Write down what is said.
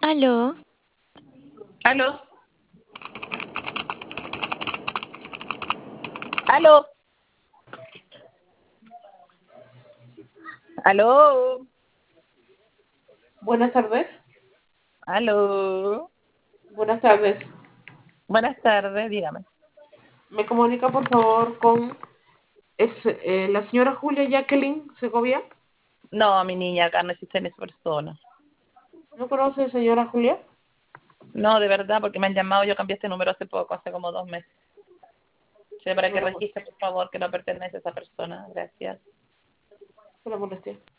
Aló, Aló, aló, aló, Buenas tardes. aló. Buenas tardes. Buenas tardes, dígame. ¿Me comunica, por favor, con la señora Julia Jacqueline Segovia? No, mi niña, acá no existe esa persona. ¿No conoce, señora Julia? No, de verdad, porque me han llamado, yo cambié este número hace poco, hace como 2 meses. Sí, para No que la registre, por favor, que no pertenece a esa persona. Gracias. molestia.